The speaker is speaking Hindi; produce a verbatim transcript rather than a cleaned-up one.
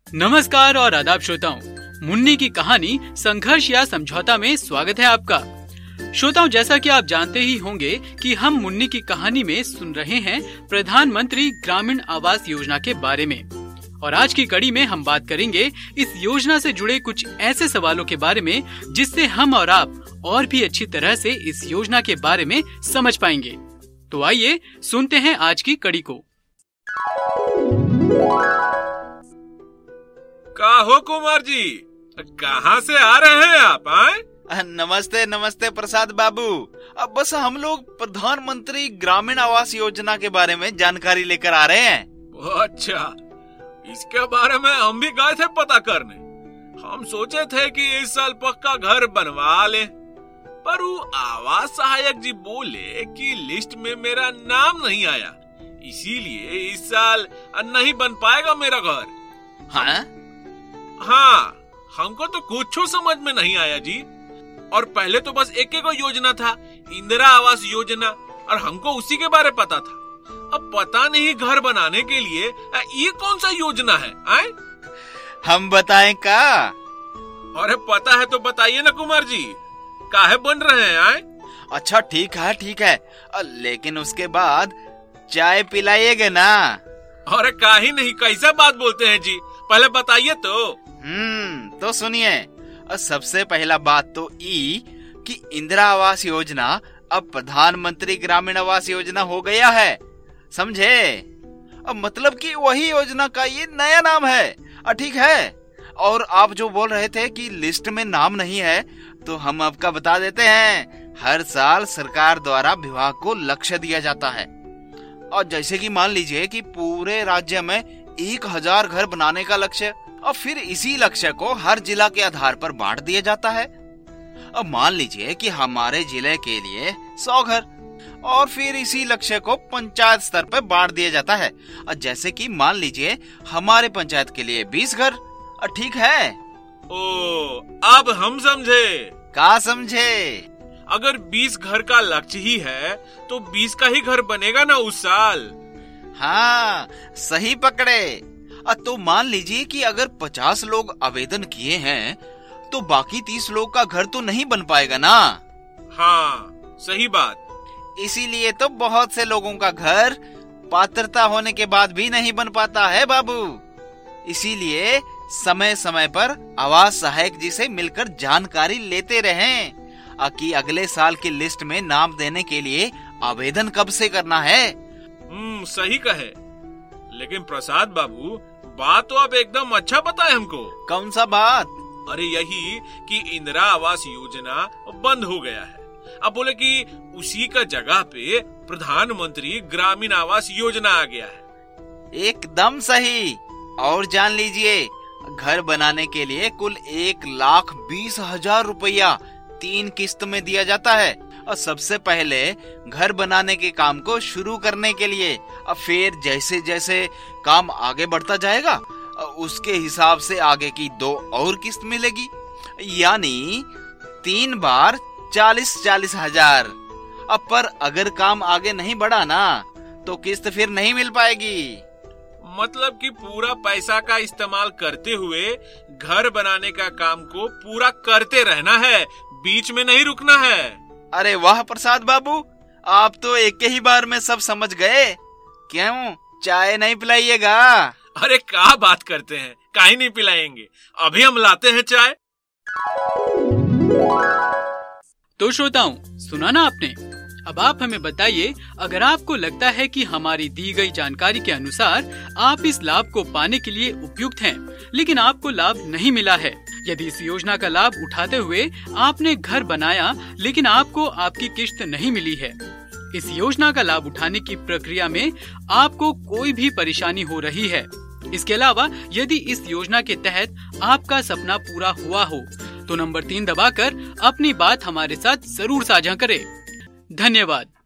नमस्कार और आदाब श्रोताओं, मुन्नी की कहानी संघर्ष या समझौता में स्वागत है आपका। श्रोताओं, जैसा कि आप जानते ही होंगे कि हम मुन्नी की कहानी में सुन रहे हैं प्रधानमंत्री ग्रामीण आवास योजना के बारे में। और आज की कड़ी में हम बात करेंगे इस योजना से जुड़े कुछ ऐसे सवालों के बारे में जिससे हम और आप और भी अच्छी तरह से इस योजना के बारे में समझ पाएंगे। तो आइए सुनते हैं आज की कड़ी को। का हो कुमार जी, कहाँ से आ रहे हैं आप? आए? नमस्ते नमस्ते प्रसाद बाबू। अब बस हम लोग प्रधानमंत्री ग्रामीण आवास योजना के बारे में जानकारी लेकर आ रहे हैं। अच्छा, इसके बारे में हम भी गए थे पता करने। हम सोचे थे कि इस साल पक्का घर बनवा ले, पर वो आवास सहायक जी बोले कि लिस्ट में मेरा नाम नहीं आया, इसीलिए इस साल नहीं बन पाएगा मेरा घर। हाँ? हाँ, हमको तो कुछ समझ में नहीं आया जी। और पहले तो बस एक एक योजना था, इंदिरा आवास योजना, और हमको उसी के बारे पता था। अब पता नहीं घर बनाने के लिए ये कौन सा योजना है? आए? हम बताएं का? अरे पता है तो बताइए ना कुमार जी, काहे बन रहे हैं? आए? अच्छा ठीक है ठीक है, लेकिन उसके बाद चाय पिलाइएगा ना? अरे काहे नहीं, कैसा बात बोलते हैं जी, पहले बताइए तो। हम्म तो सुनिए, सबसे पहला बात तो ई कि इंदिरा आवास योजना अब प्रधानमंत्री ग्रामीण आवास योजना हो गया है, समझे? अब मतलब कि वही योजना का ये नया नाम है, ठीक है। और आप जो बोल रहे थे कि लिस्ट में नाम नहीं है, तो हम आपका बता देते हैं, हर साल सरकार द्वारा विभाग को लक्ष्य दिया जाता है। और जैसे कि मान लीजिए कि पूरे राज्य में एक हजार घर बनाने का लक्ष्य, और फिर इसी लक्ष्य को हर जिला के आधार पर बांट दिया जाता है। अब मान लीजिए कि हमारे जिले के लिए सौ घर, और फिर इसी लक्ष्य को पंचायत स्तर पर बांट दिया जाता है। और जैसे कि मान लीजिए हमारे पंचायत के लिए बीस घर, ठीक है? ओ, अब हम समझे। का समझे? अगर बीस घर का लक्ष्य ही है तो बीस का ही घर बनेगा ना उस साल। हाँ, सही पकड़े। तो मान लीजिए कि अगर पचास लोग आवेदन किए हैं, तो बाकी तीस लोग का घर तो नहीं बन पाएगा ना? हाँ, सही बात। इसीलिए तो बहुत से लोगों का घर पात्रता होने के बाद भी नहीं बन पाता है बाबू। इसीलिए समय समय पर आवास सहायक जी से मिलकर जानकारी लेते रहें कि अगले साल की लिस्ट में नाम देने के लिए आवेदन कब से करना है। हम्म सही कहे। लेकिन प्रसाद बाबू, बात तो आप एकदम अच्छा बताए हमको। कौन सा बात? अरे यही कि इंदिरा आवास योजना बंद हो गया है। अब बोले कि उसी का जगह पे प्रधानमंत्री ग्रामीण आवास योजना आ गया है। एकदम सही। और जान लीजिए, घर बनाने के लिए कुल एक लाख बीस हजार रुपया तीन किस्त में दिया जाता है। और सबसे पहले घर बनाने के काम को शुरू करने के लिए, और फिर जैसे जैसे काम आगे बढ़ता जाएगा उसके हिसाब से आगे की दो और किस्त मिलेगी, यानी तीन बार चालीस चालीस हजार। अब पर अगर काम आगे नहीं बढ़ा ना, तो किस्त फिर नहीं मिल पाएगी। मतलब कि पूरा पैसा का इस्तेमाल करते हुए घर बनाने का काम को पूरा करते रहना है, बीच में नहीं रुकना है। अरे वाह प्रसाद बाबू, आप तो एक ही बार में सब समझ गए। क्यों, चाय नहीं पिलाइएगा? अरे क्या बात करते हैं, काहे नहीं पिलाएंगे, अभी हम लाते हैं चाय। तो श्रोताओं, सुना ना आपने? अब आप हमें बताइए, अगर आपको लगता है कि हमारी दी गई जानकारी के अनुसार आप इस लाभ को पाने के लिए उपयुक्त हैं, लेकिन आपको लाभ नहीं मिला है, यदि इस योजना का लाभ उठाते हुए आपने घर बनाया लेकिन आपको आपकी किस्त नहीं मिली है, इस योजना का लाभ उठाने की प्रक्रिया में आपको कोई भी परेशानी हो रही है, इसके अलावा यदि इस योजना के तहत आपका सपना पूरा हुआ हो, तो नंबर तीन दबाकर अपनी बात हमारे साथ जरूर साझा करें। धन्यवाद।